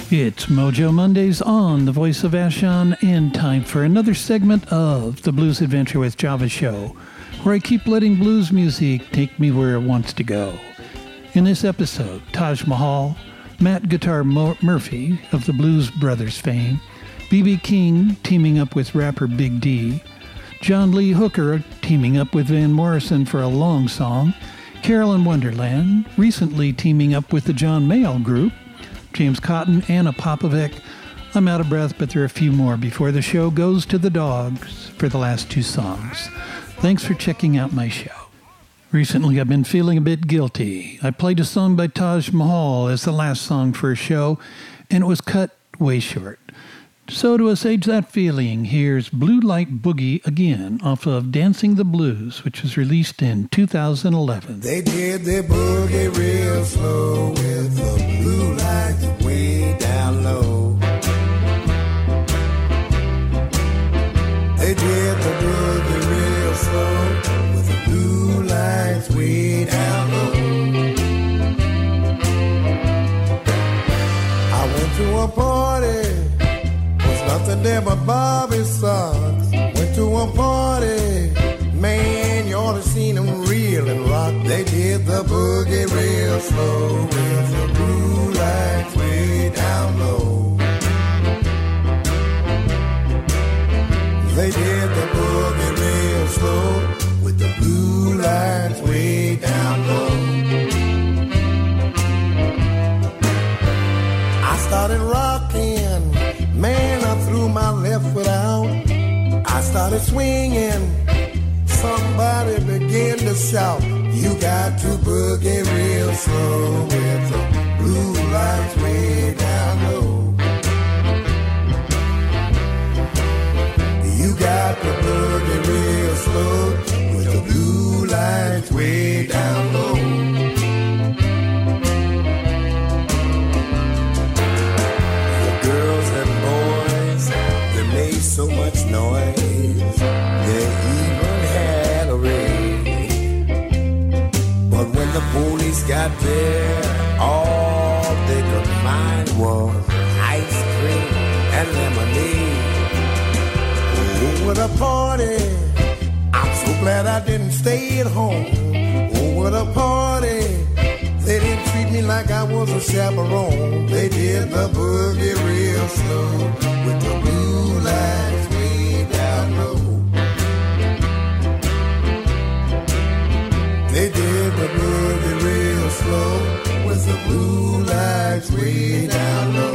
It's Mojo Mondays on the Voice of Vashon, and time for another segment of the Blues Adventure with Java show, where I keep letting blues music take me where it wants to go. In this episode, Taj Mahal, Matt Guitar Murphy of the Blues Brothers fame, B.B. King teaming up with rapper Big D, John Lee Hooker teaming up with Van Morrison for a long song, Carolyn Wonderland recently teaming up with the John Mayall Group, James Cotton, Anna Popovic. I'm out of breath, but there are a few more before the show goes to the dogs for the last two songs. Thanks for checking out my show. Recently, I've been feeling a bit guilty. I played a song by Taj Mahal as the last song for a show, and it was cut way short. So to assuage that feeling, here's Blue Light Boogie again off of Dancing the Blues, which was released in 2011. They did their boogie real slow with the blue lights way down low. They did the boogie real slow with the blue lights way down low. I went to a party, nothing there but Bobby socks. Went to a party, man, you ought to seen them reel and rock. They did the boogie real slow with the blue lights way down low. They did the boogie real slow with the blue lights way down low. I started rocking, man, I threw my left foot out. I started swinging. Somebody began to shout, you got to boogie real slow with the blue lights way down low. You got to boogie real slow with the blue lights way down low. So much noise, they even had a raid. But when the police got there, all they could find was ice cream and lemonade. Oh, what a party! I'm so glad I didn't stay at home. Oh, what a party! They didn't treat me like I was a chaperone. They did the boogie real slow with the blue lights way down low. They did the boogie real slow with the blue lights way down low.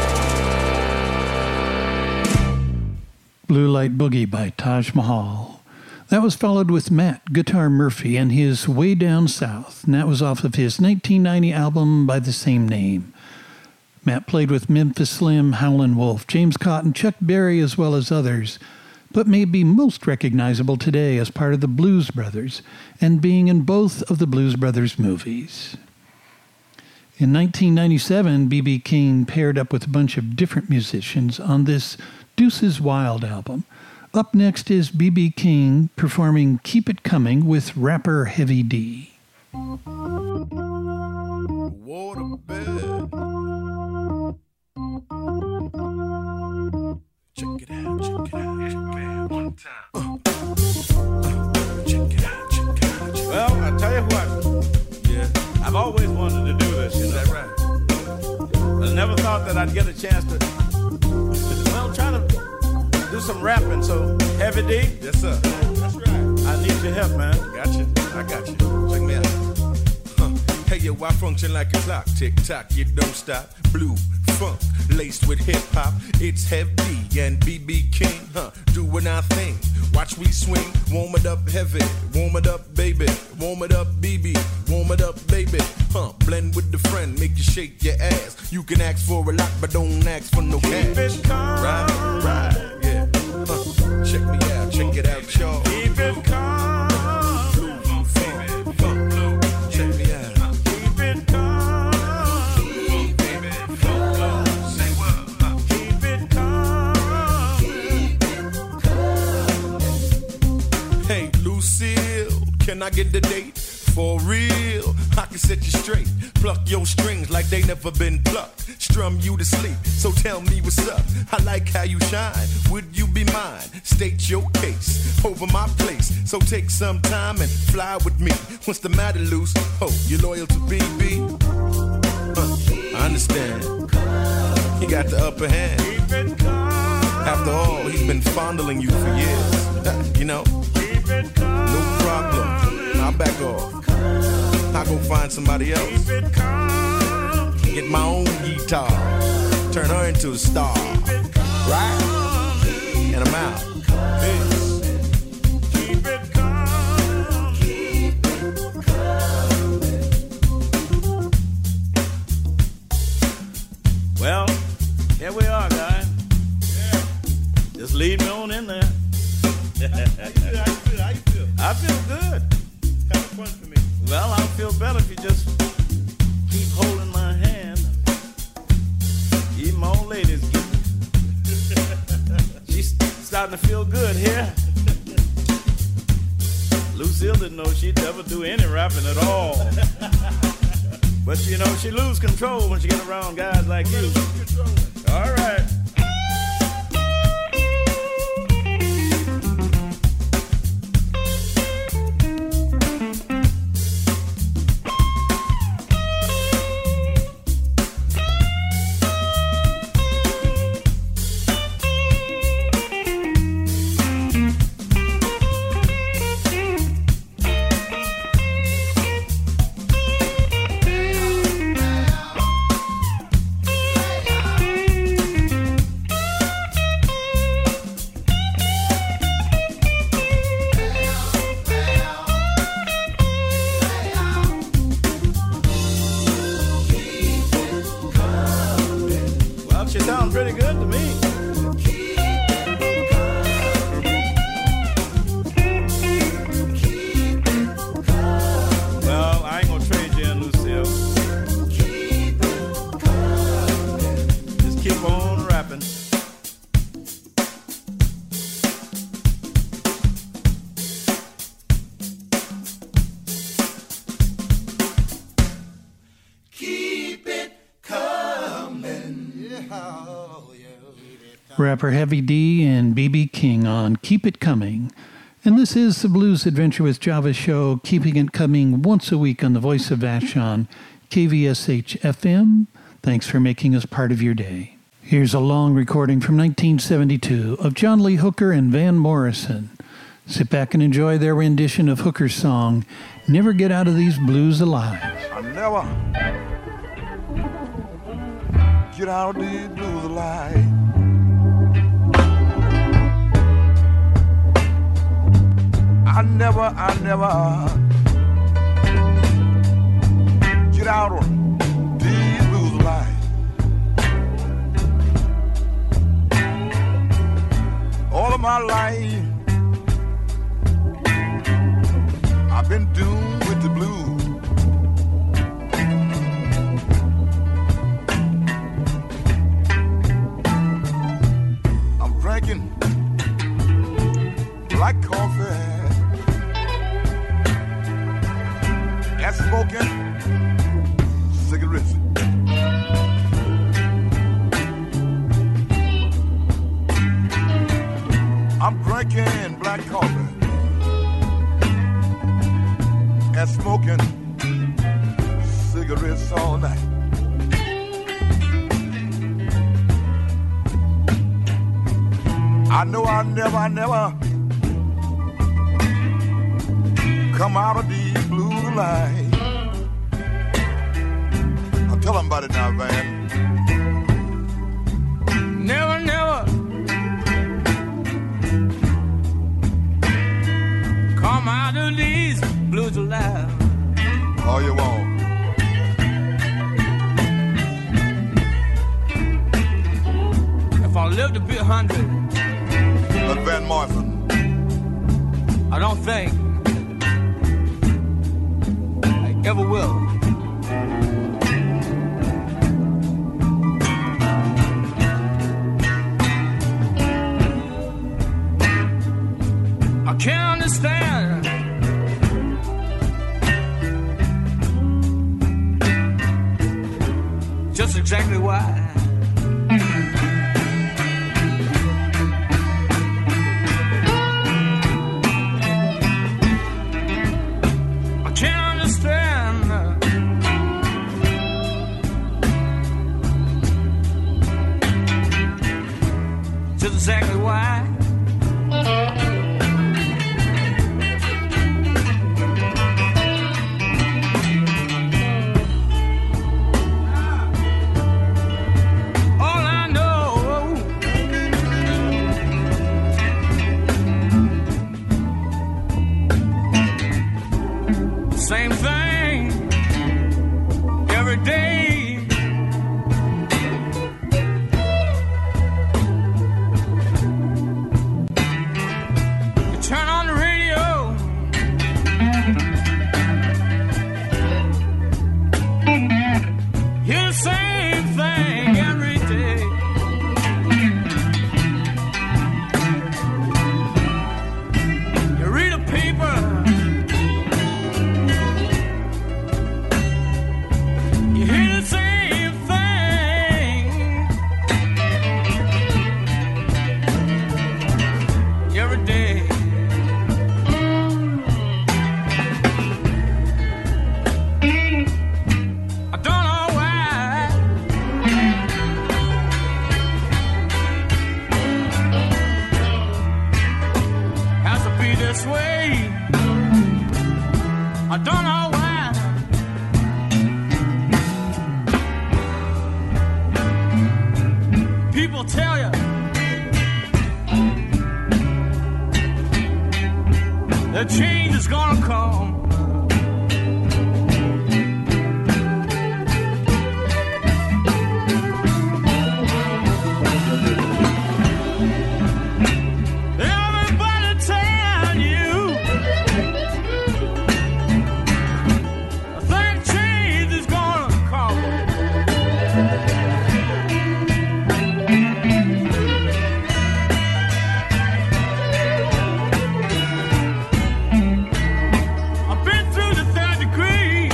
Blue Light Boogie by Taj Mahal. That was followed with Matt Guitar Murphy and his Way Down South, and that was off of his 1990 album by the same name. Matt played with Memphis Slim, Howlin' Wolf, James Cotton, Chuck Berry, as well as others, but may be most recognizable today as part of the Blues Brothers and being in both of the Blues Brothers movies. In 1997, B.B. King paired up with a bunch of different musicians on this Deuces Wild album. Up next is B.B. King performing Keep It Coming with rapper Heavy D. Waterbed. Check it out, check it out, check it out one time. Check it out, check it out. Well, I tell you what. Yeah. I've always wanted to do this. Is that right? I never thought that I'd get a chance to, try to do some rapping. So, Heavy D. Yes, sir. That's right. I need your help, man. Gotcha. I got you. Check me out. Hey, yo, I function like a clock. Tick tock, you don't stop. Blue funk, laced with hip hop. It's Heavy and B.B. King, doing our thing. Watch we swing, warm it up heavy, warm it up baby, warm it up BB, warm it up baby. Blend with the friend, make you shake your ass. You can ask for a lot, but don't ask for no cash. Keep it calm. Right, yeah. Check me out, check it out, y'all. Keep it calm. Can I get the date? For real, I can set you straight. Pluck your strings like they never been plucked. Strum you to sleep, so tell me what's up. I like how you shine, would you be mine? State your case, over my place. So take some time and fly with me. What's the matter, loose? Oh, you loyal to BB? I understand. He got the upper hand. After all, he's been fondling you for years. You know? No problem. I'll back off. I'll go find somebody else. Get my own guitar. Turn her into a star. Right? And I'm out. Peace. Keep it calm. Keep it calm. Well, here we are, guys. Yeah. Just lead me on in there. How you feel? I feel good. Kind of fun for me. Well, I'll feel better if you just keep holding my hand. Even my old lady's getting. She's starting to feel good here. Lucille didn't know she'd ever do any rapping at all. But you know, she lose control when she get around guys like you. All right. Rapper Heavy D and B.B. King on Keep It Coming. And this is the Blues Adventure with Java show, keeping it coming once a week on the Voice of Vashon, KVSH FM. Thanks for making us part of your day. Here's a long recording from 1972 of John Lee Hooker and Van Morrison. Sit back and enjoy their rendition of Hooker's song, Never Get Out of These Blues Alive. I never get out of these blues alive. I never get out on these blues lines. All of my life, I've been doomed with the blues. I'm drinking black coffee and smoking cigarettes. I'm drinking black coffee and smoking cigarettes all night. I know I never come out of these blue lights. I'll tell them about it now, Van. Never come out of these blues alive. Oh, you won't. If I lived to be 100, But Van Morrison, I don't think I ever will. I can't understand just exactly why. I can't understand just exactly why. Same thing every day. You turn on the radio, hear the same thing every day. You read a paper, you hear the same thing every day. I don't know why has to be this way. I don't know why. People tell you that change is gonna come. Everybody tell you that change is gonna come. I've been through the third degree.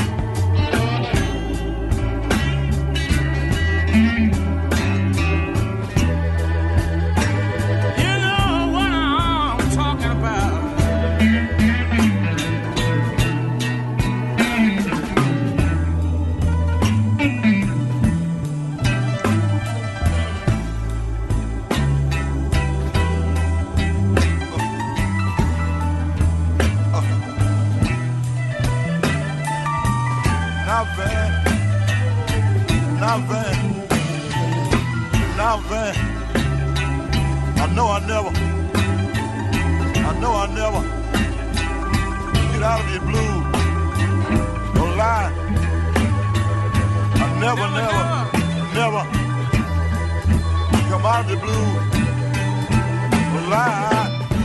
You know what I'm talking about. now Van, I know I never get out of the blues. Don't lie. I never come out of the blues. Don't lie.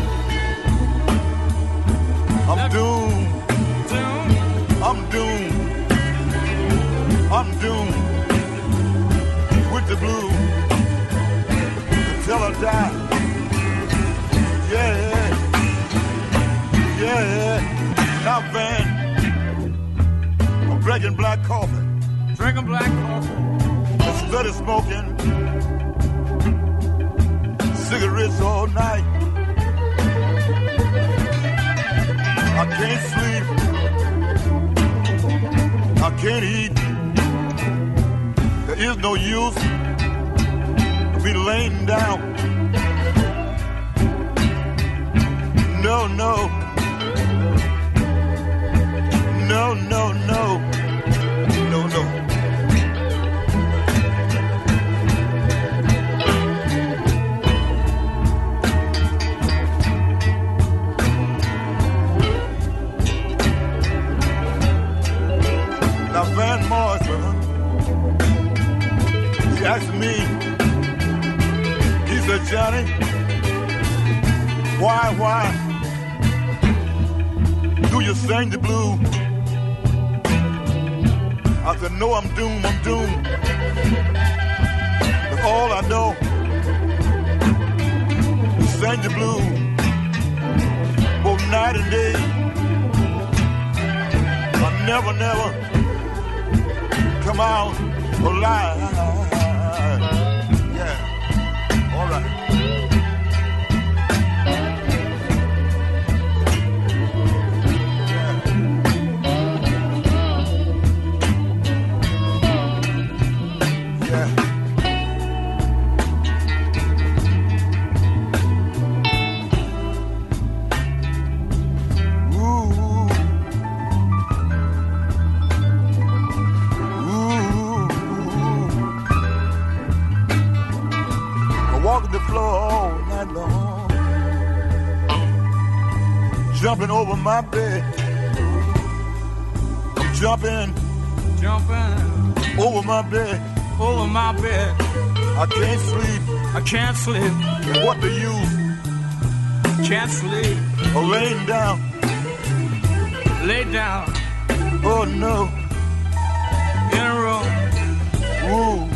I'm doomed. I'm doomed. I'm doomed with the blues until I die. Yeah. Now, Van, I'm drinking black coffee. Drinking black coffee. Steady smoking cigarettes all night. I can't sleep. I can't eat. There is no use to be laying down. No. Now Van Morrison, he asked me, he said, Johnny, why do you sing the blues? I said, no, I'm doomed. But all I know is sing the blues both night and day. I never come out alive. Yeah, all right. Jumping over my bed. I'm jumping over my bed. I can't sleep. What the use? Can't sleep. Or laying down. Lay down. Oh no. In a room. Ooh.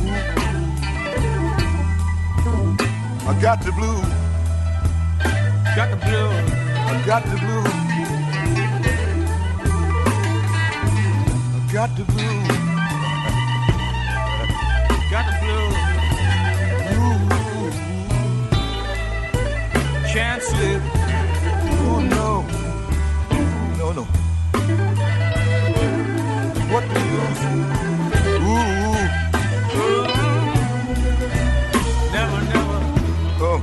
I got the blues. Got the blues. I got the blues. I got the blues. Got the blues. Ooh. Can't sleep. Oh no. No. What the use? Ooh. Never. Oh.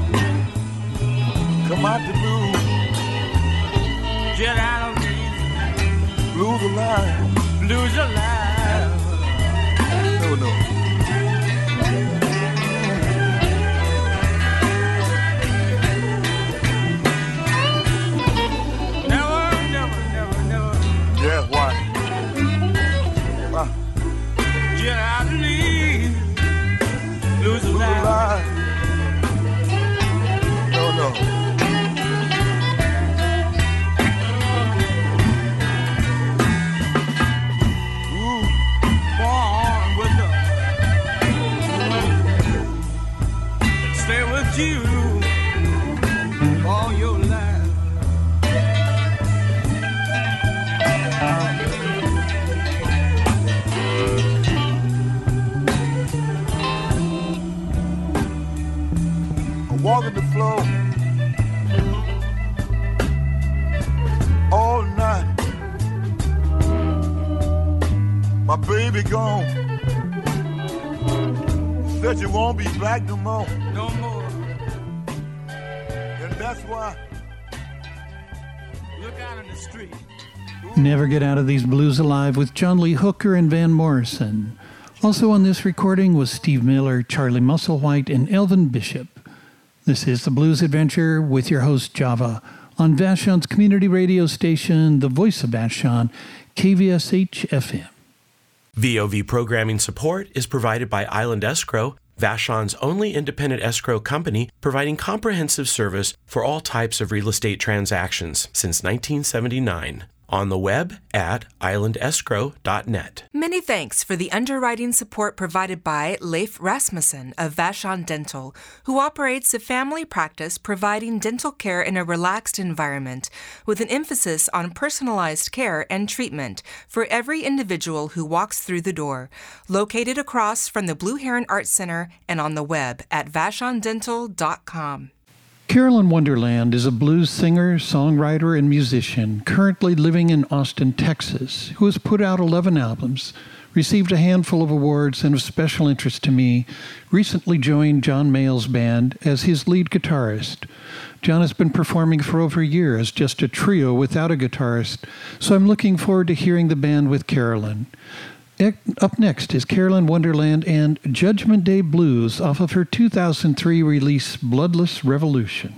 Come out the blues. Get out of these blues alive. Blues alive. No. Never. Yeah, why? Get out of these blues alive. No. You all your life. I'm walking the floor all night. My baby gone. Said you won't be back no more. No more. That's why. Look out in the street. Never Get Out of These Blues Alive with John Lee Hooker and Van Morrison. Also on this recording was Steve Miller, Charlie Musselwhite, and Elvin Bishop. This is The Blues Adventure with your host Java, on Vashon's community radio station, the Voice of Vashon, KVSH-FM. VOV programming support is provided by Island Escrow, Vashon's only independent escrow company, providing comprehensive service for all types of real estate transactions since 1979. On the web at islandescrow.net. Many thanks for the underwriting support provided by Leif Rasmussen of Vashon Dental, who operates a family practice providing dental care in a relaxed environment with an emphasis on personalized care and treatment for every individual who walks through the door. Located across from the Blue Heron Arts Center and on the web at vashondental.com. Carolyn Wonderland is a blues singer, songwriter, and musician currently living in Austin, Texas, who has put out 11 albums, received a handful of awards, and of special interest to me, recently joined John Mayall's band as his lead guitarist. John has been performing for over a year as just a trio without a guitarist, so I'm looking forward to hearing the band with Carolyn. Up next is Carolyn Wonderland and Judgment Day Blues off of her 2003 release, Bloodless Revolution.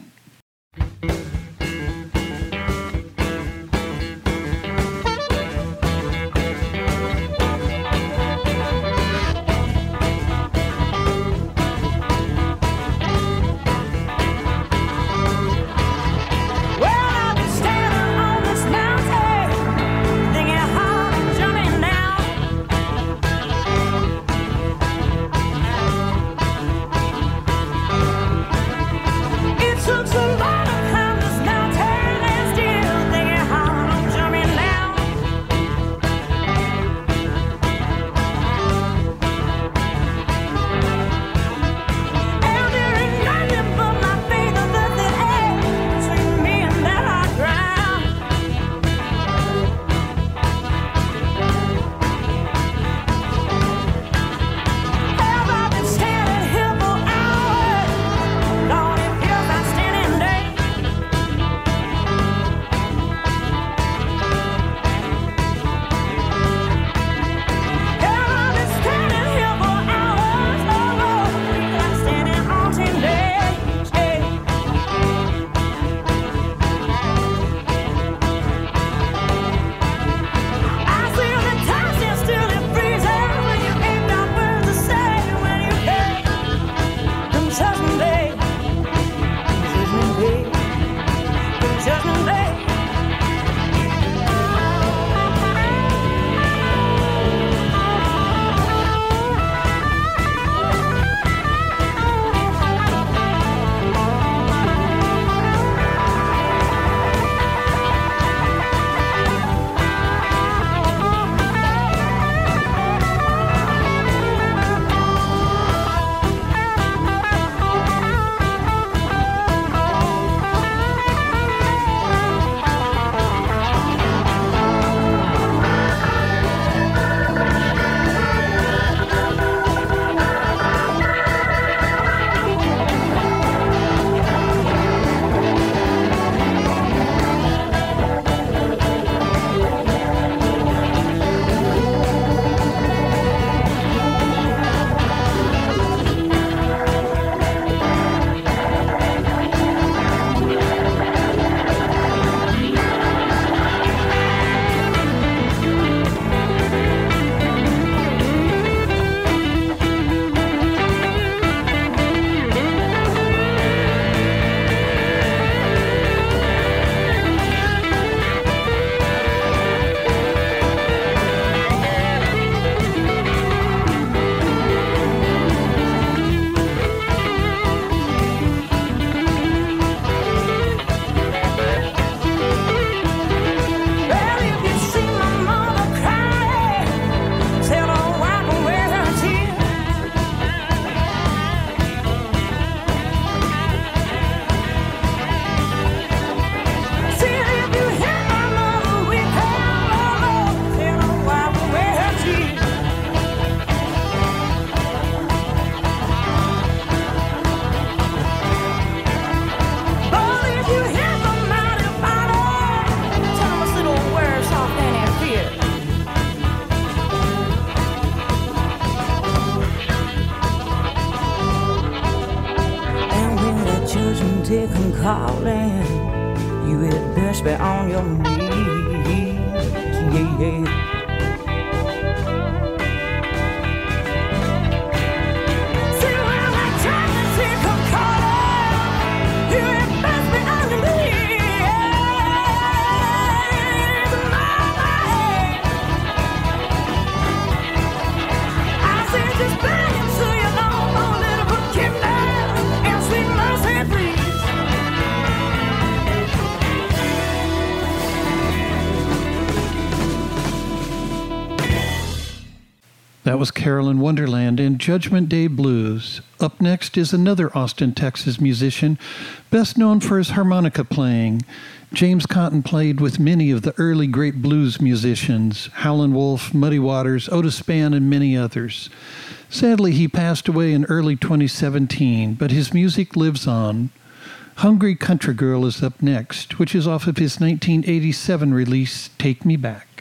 day come calling, you had best be on your knees. Yeah, yeah. That was Carolyn Wonderland in Judgment Day Blues. Up next is another Austin, Texas musician, best known for his harmonica playing. James Cotton played with many of the early great blues musicians, Howlin' Wolf, Muddy Waters, Otis Spann, and many others. Sadly, he passed away in early 2017, but his music lives on. Hungry Country Girl is up next, which is off of his 1987 release, Take Me Back.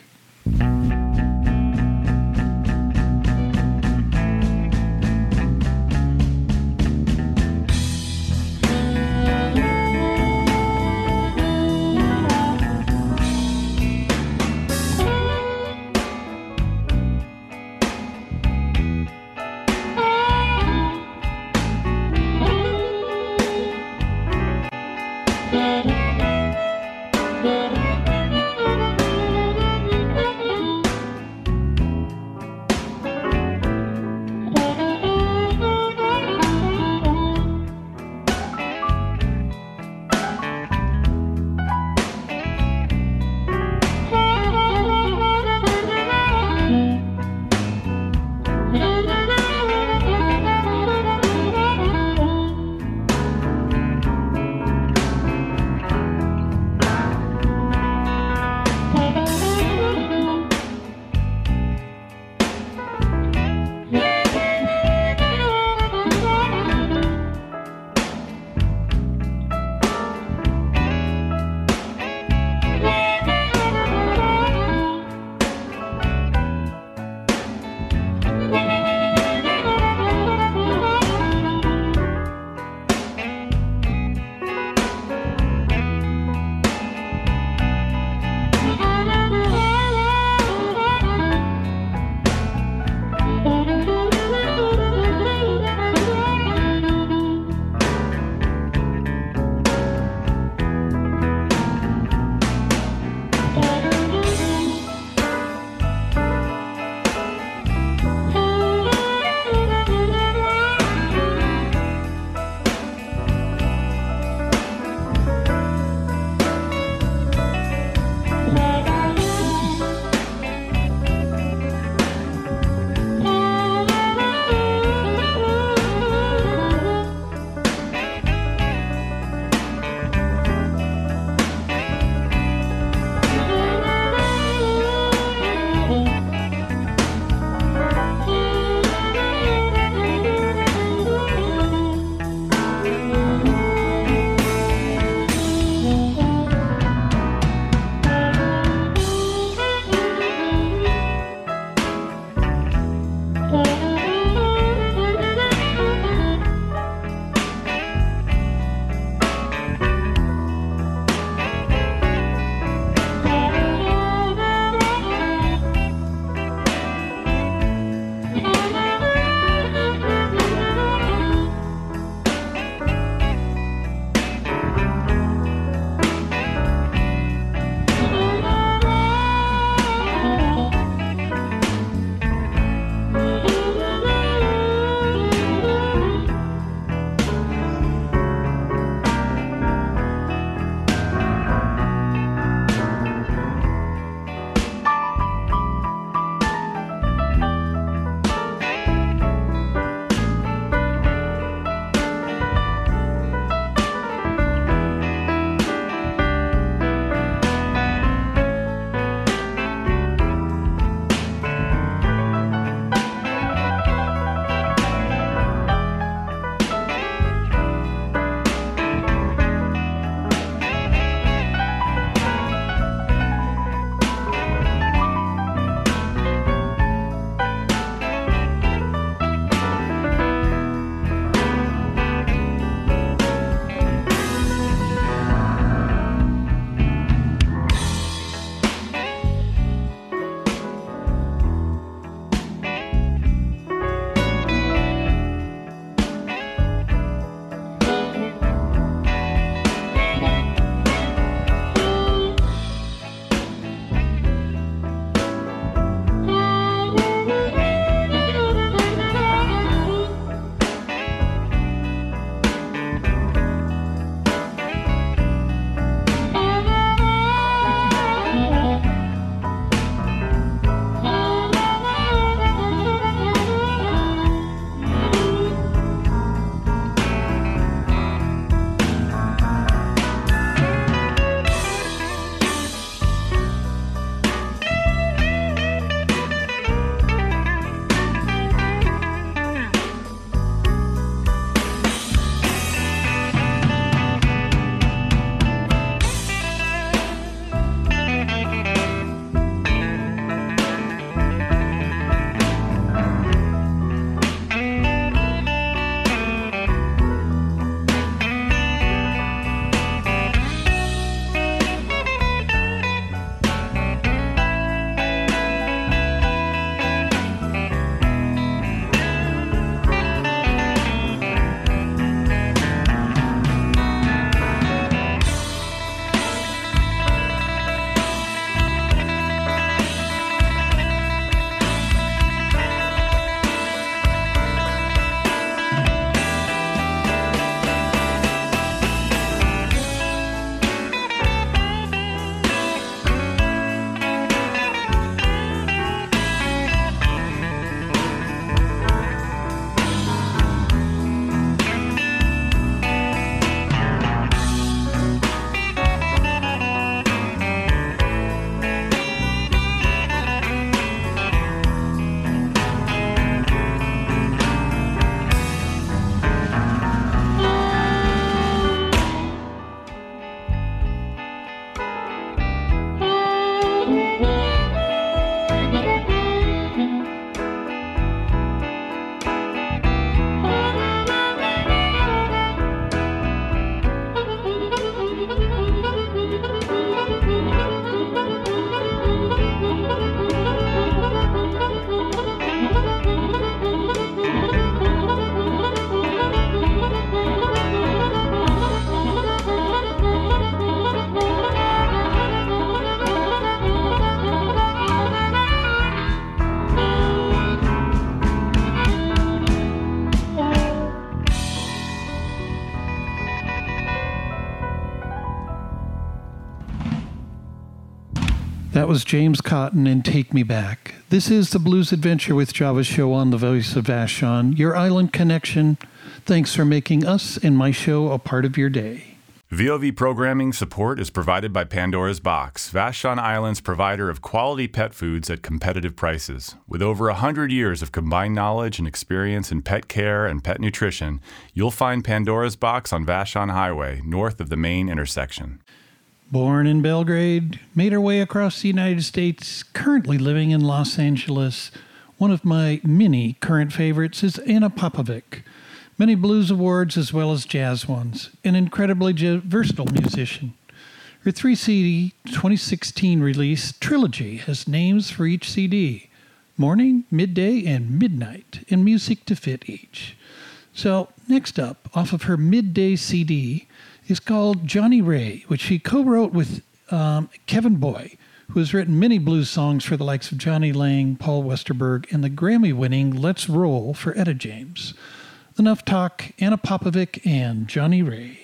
That was James Cotton and Take Me Back. This is the Blues Adventure with Java show on the Voice of Vashon, your island connection. Thanks for making us and my show a part of your day. VOV programming support is provided by Pandora's Box, Vashon Island's provider of quality pet foods at competitive prices. With over 100 years of combined knowledge and experience in pet care and pet nutrition, you'll find Pandora's Box on Vashon Highway, north of the main intersection. Born in Belgrade, made her way across the United States, currently living in Los Angeles. One of my many current favorites is Anna Popovic. Many blues awards as well as jazz ones. An incredibly versatile musician. Her 3-CD 2016 release, Trilogy, has names for each CD. Morning, midday, and midnight, and music to fit each. So, next up, off of her midday CD, is called Johnny Ray, which she co-wrote with Kevin Boy, who has written many blues songs for the likes of Johnny Lang, Paul Westerberg, and the Grammy-winning Let's Roll for Etta James. Enough talk, Anna Popovic and Johnny Ray.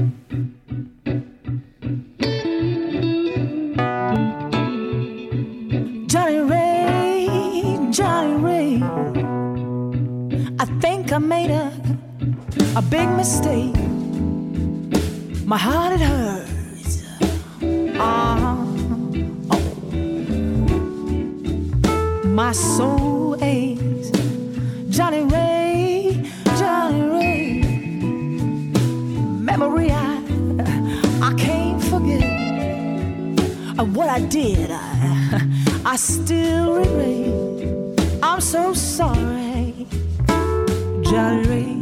Johnny Ray, Johnny Ray, I think I made a big mistake. My heart, it hurts. My soul aches. Johnny Ray, Johnny Ray. Memory I can't forget. What I did, I still regret. I'm so sorry, Johnny Ray.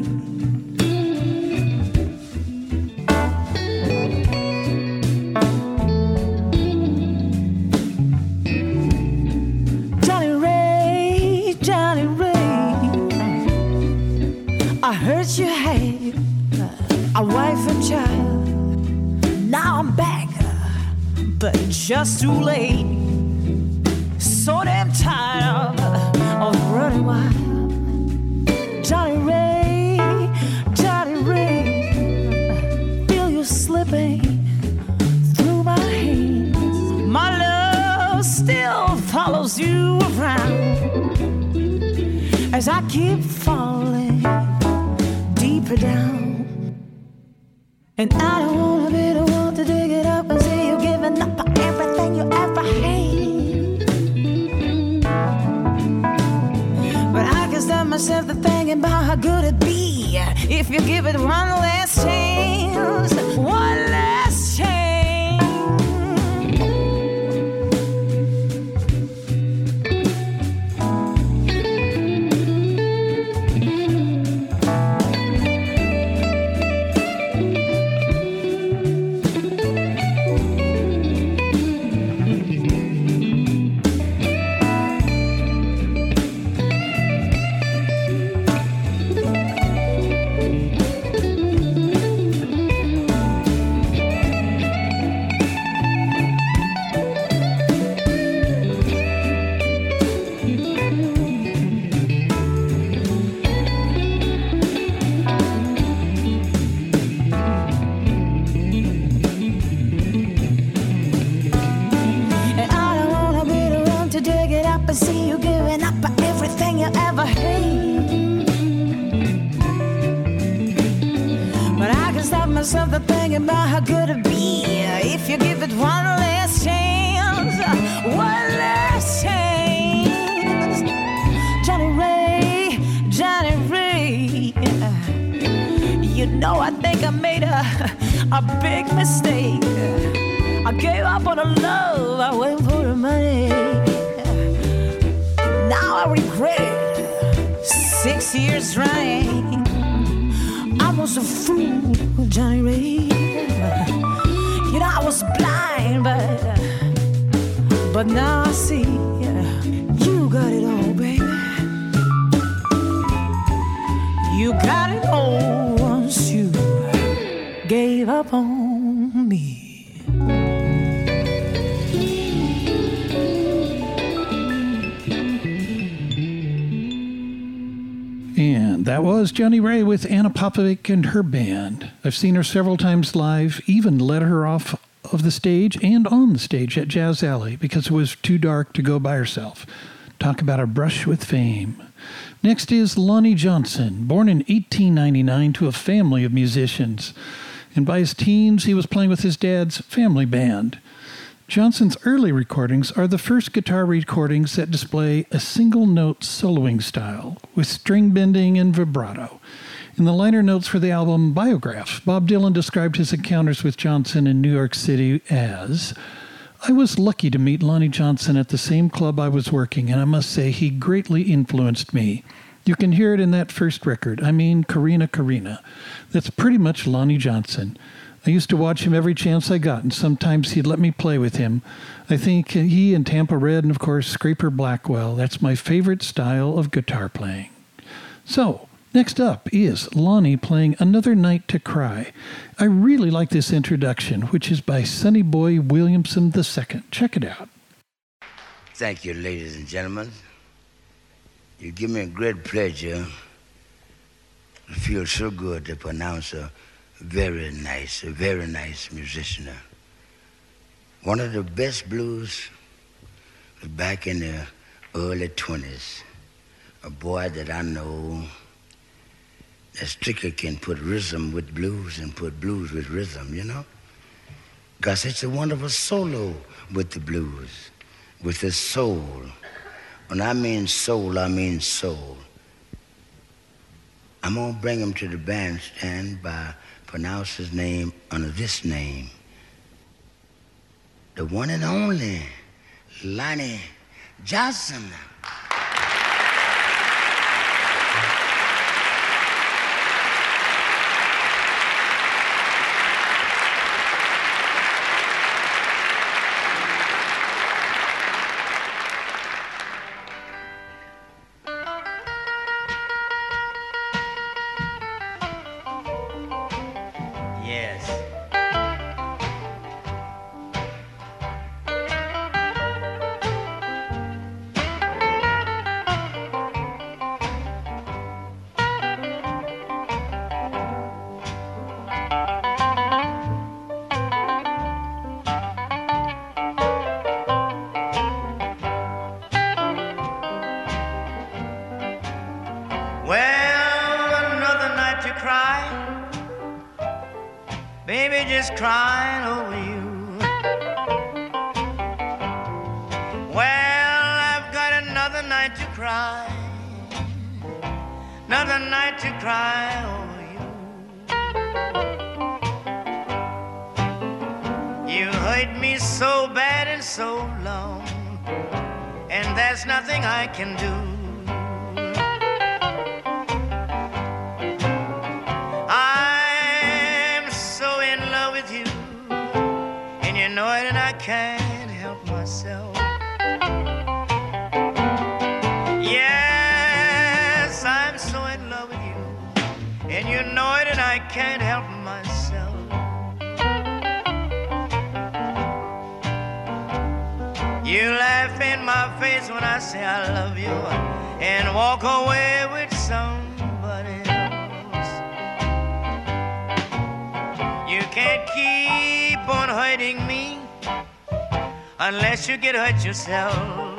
I heard you had a wife and child. Now I'm back, but just too late. So damn tired of running wild. Johnny Ray, Johnny Ray, feel you slipping through my hands. My love still follows you around as I keep falling deeper down. And I don't wanna be the one to dig it up and see you giving up on everything you ever had. But I can stop myself to thinking about how good it'd be if you give it one last chance. One last chance. Myself to thinking about how good it'd be if you give it one last chance. One last chance. Johnny Ray, Johnny Ray, you know I think I made a big mistake. I gave up on the love, I went for the money. Now I regret it. 6 years trying, I was a fool, Johnny Ray. You know I was blind, but now I see you got it all, baby. You got it all once you gave up on me. And that was Johnny Ray with Anna Popovic and her band. I've seen her several times live, even let her off off of the stage and on the stage at Jazz Alley because it was too dark to go by herself. Talk about a brush with fame. Next is Lonnie Johnson, born in 1899 to a family of musicians. And by his teens, he was playing with his dad's family band. Johnson's early recordings are the first guitar recordings that display a single-note soloing style with string bending and vibrato. In the liner notes for the album Biograph, Bob Dylan described his encounters with Johnson in New York City as, "I was lucky to meet Lonnie Johnson at the same club I was working, and I must say he greatly influenced me. You can hear it in that first record. I mean, Karina, Karina. That's pretty much Lonnie Johnson. I used to watch him every chance I got, and sometimes he'd let me play with him. I think he and Tampa Red and, of course, Scraper Blackwell. That's my favorite style of guitar playing." So, next up is Lonnie playing Another Night to Cry. I really like this introduction, which is by Sonny Boy Williamson II. Check it out. Thank you, ladies and gentlemen. You give me a great pleasure. It feels so good to pronounce a very nice musician. One of the best blues was back in the early 20s. A boy that I know that strictly can put rhythm with blues and put blues with rhythm, you know? Because it's a wonderful solo with the blues, with the soul. When I mean soul, I mean soul. I'm gonna bring him to the bandstand by pronounce his name under this name. The one and only Lonnie Johnson. Crying over you. Well, I've got another night to cry, another night to cry over you. You hurt me so bad and so long, and there's nothing I can do. Can't help myself. Yes, I'm so in love with you, and you know it, and I can't help myself. You laugh in my face when I say I love you, and walk away with somebody else. You can't keep on hurting me unless you get hurt yourself.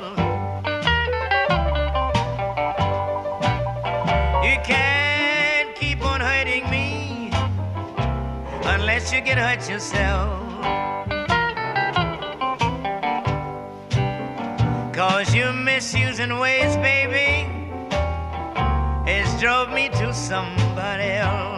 You can't keep on hurting me unless you get hurt yourself. 'Cause your misusing ways, baby, has drove me to somebody else.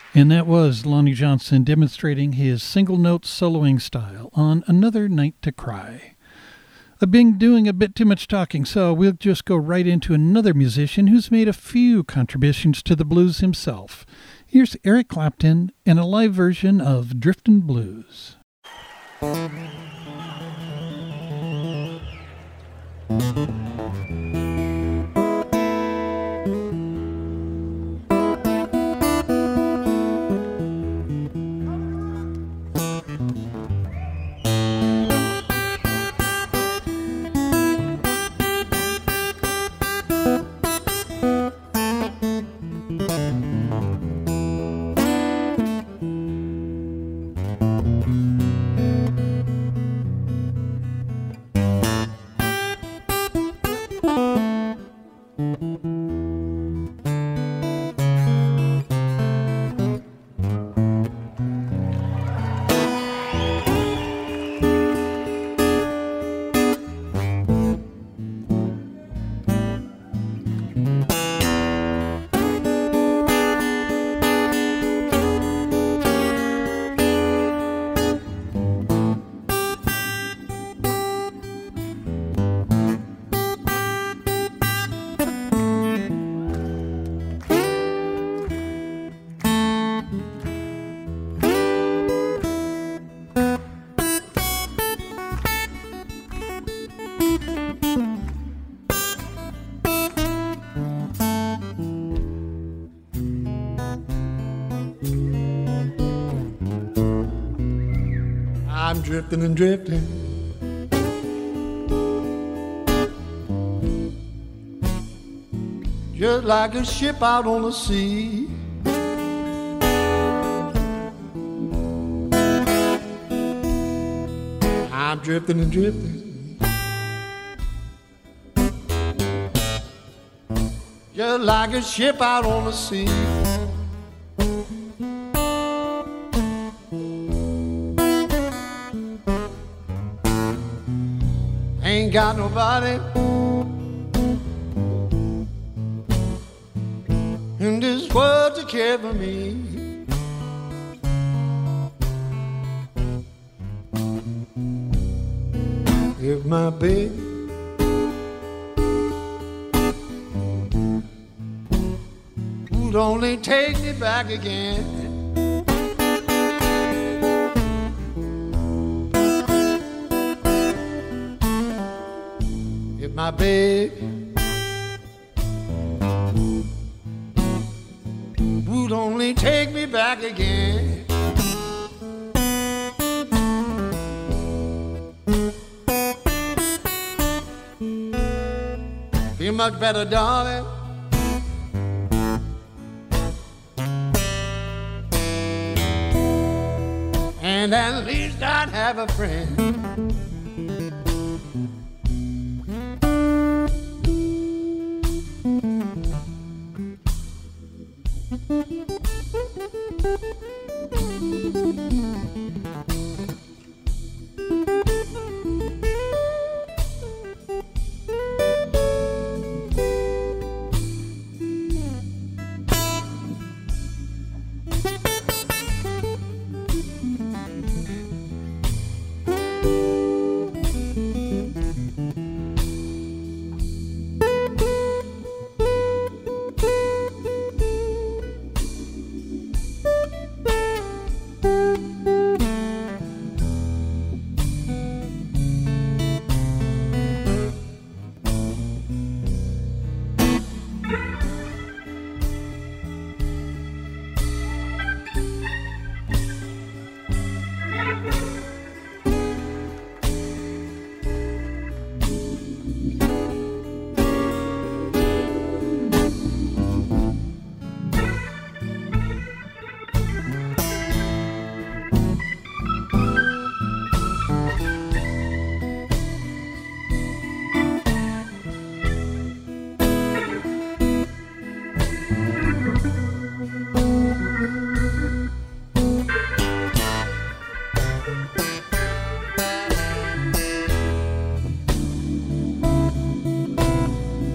And that was Lonnie Johnson demonstrating his single-note soloing style on Another Night to Cry. I've been doing a bit too much talking, so we'll just go right into another musician who's made a few contributions to the blues himself. Here's Eric Clapton and a live version of Driftin' Blues. I'm drifting and drifting, just like a ship out on the sea. I'm drifting and drifting, just like a ship out on the sea. Ain't got nobody in this world to care for me. If my baby would only take me back again. My baby would only take me back again. Feel much better, darling. And at least I'd have a friend.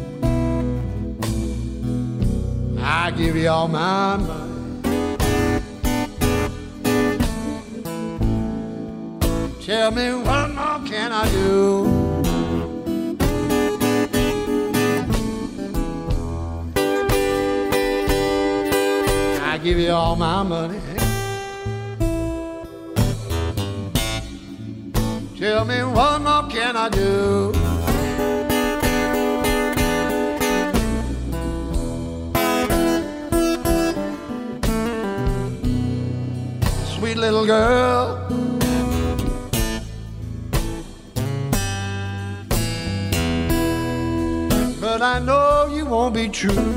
Give you all my money, Tell me what more can I do? I give you all my money. Tell me what more can I do? Sweet little girl, but I know you won't be true.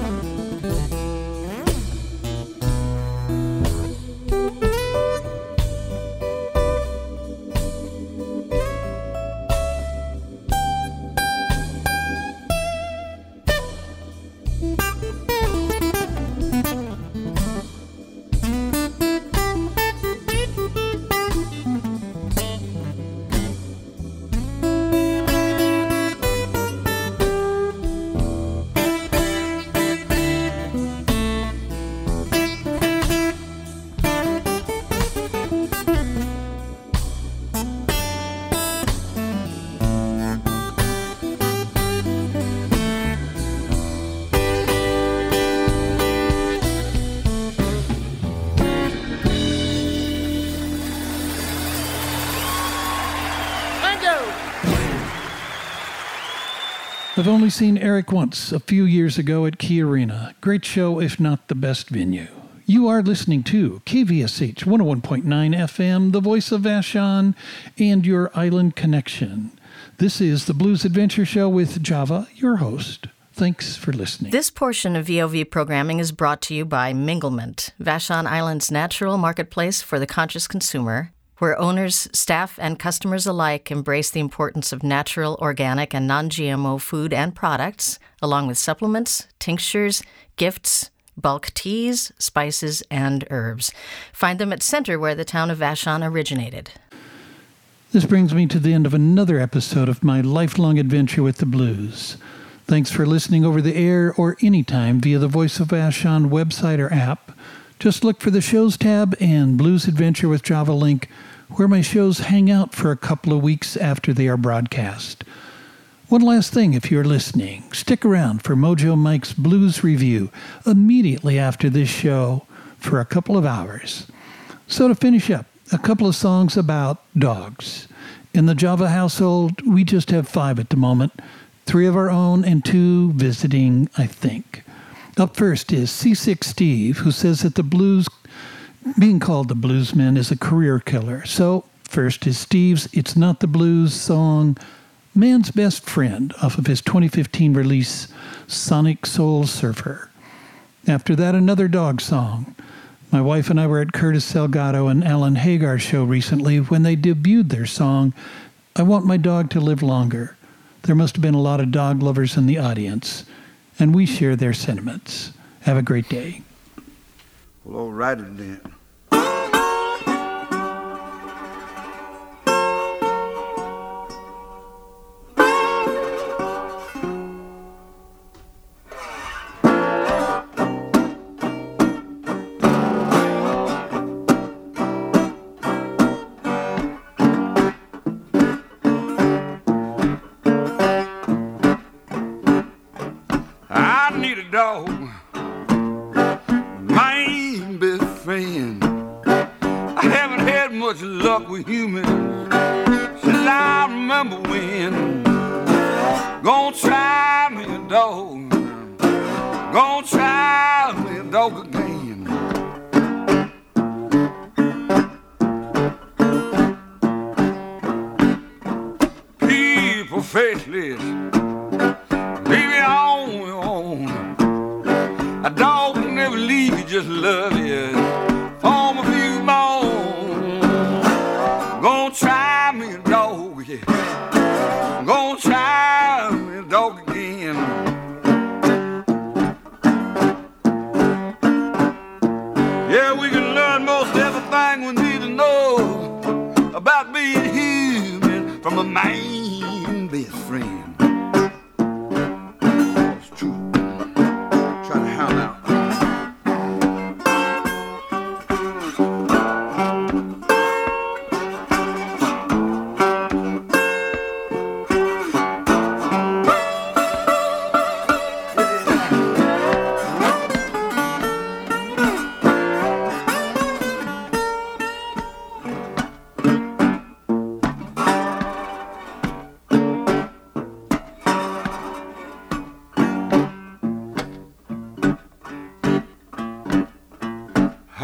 I've only seen Eric once, a few years ago at Key Arena. Great show, if not the best venue. You are listening to KVSH 101.9 FM, the voice of Vashon, and your island connection. This is the Blues Adventure Show with Java, your host. Thanks for listening. This portion of VOV programming is brought to you by Minglement, Vashon Island's natural marketplace for the conscious consumer, where owners, staff, and customers alike embrace the importance of natural, organic, and non-GMO food and products, along with supplements, tinctures, gifts, bulk teas, spices, and herbs. Find them at Center, where the town of Vashon originated. This brings me to the end of another episode of my lifelong adventure with the blues. Thanks for listening over the air or anytime via the Voice of Vashon website or app. Just look for the Shows tab and Blues Adventure with Java link, where my shows hang out for a couple of weeks after they are broadcast. One last thing, if you're listening, stick around for Mojo Mike's Blues Review immediately after this show for a couple of hours. So to finish up, a couple of songs about dogs. In the Java household, we just have 5 at the moment, 3 of our own and 2 visiting, I think. Up first is C6 Steve, who says that the blues, being called the bluesman, is a career killer. So first is Steve's It's Not the Blues song, Man's Best Friend, off of his 2015 release, Sonic Soul Surfer. After that, another dog song. My wife and I were at Curtis Salgado and Alan Hagar's show recently when they debuted their song, I Want My Dog to Live Longer. There must have been a lot of dog lovers in the audience, and we share their sentiments. Have a great day. Well, all righty then.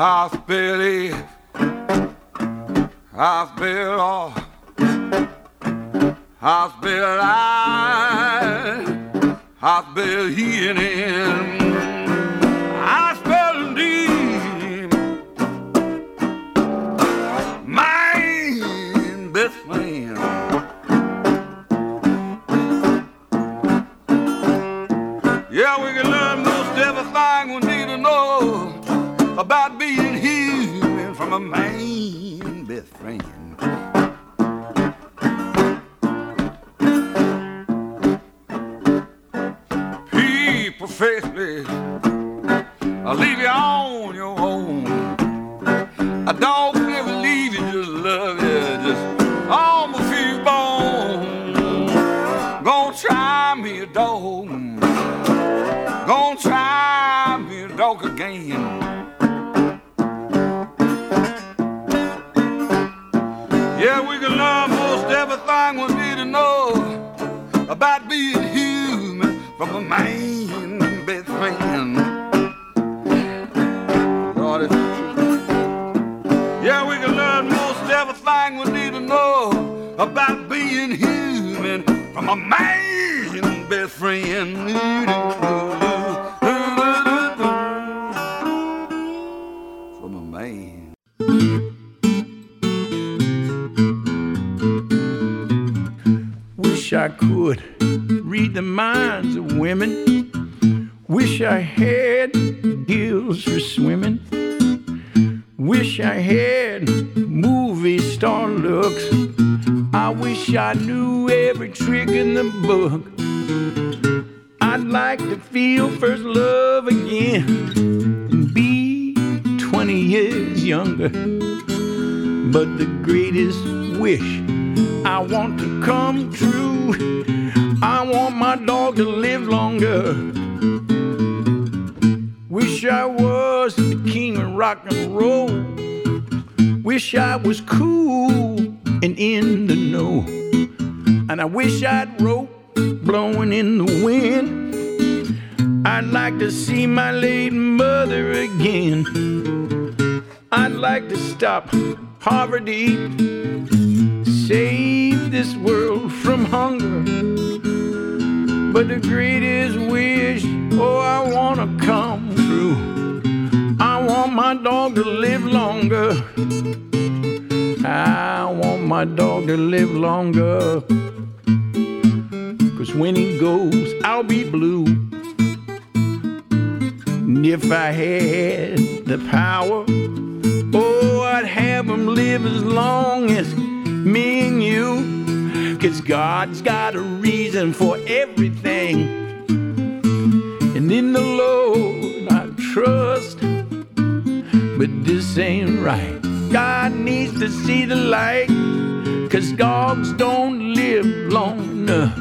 I spell it, I spell all, I spell I spell healing, I spell deep, my best friend. Yeah, we can learn most everything we need to know about being human from a man best friend. People faithless, I'll leave you on your own. A dog never leave you, just love you, just on my few bones. Gonna try me a dog, gonna try me a dog again. Yeah, we can learn most everything we need to know about being human from a man best friend. Lord, it's true. Yeah, we can learn most everything we need to know about being human from a man best friend. From a man. Wish I could read the minds of women. Wish I had gills for swimming. Wish I had movie star looks. I wish I knew every trick in the book. I'd like to feel first love again and be 20 years younger. But the greatest wish I want to come true, I want my dog to live longer. Wish I was the king of rock and roll. Wish I was cool and in the know. And I wish I'd rope blowing in the wind. I'd like to see my late mother again. I'd like to stop poverty, save this world from hunger. But the greatest wish, oh, I want to come true. I want my dog to live longer. I want my dog to live longer. 'Cause when he goes, I'll be blue. And if I had the power, oh, I'd have him live as long as me and you. 'Cause God's got a reason for everything. And in the Lord I trust. But this ain't right. God needs to see the light. 'Cause dogs don't live long enough.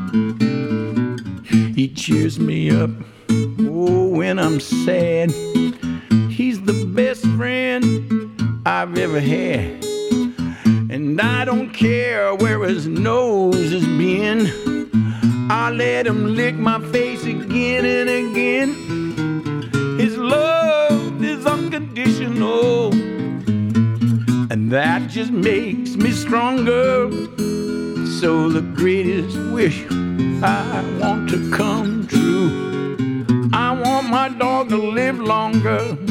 He cheers me up, oh, when I'm sad. He's the best friend I've ever had. And I don't care where his nose has been. I let him lick my face again and again. His love is unconditional, and that just makes me stronger. So the greatest wish I want to come true. I want my dog to live longer.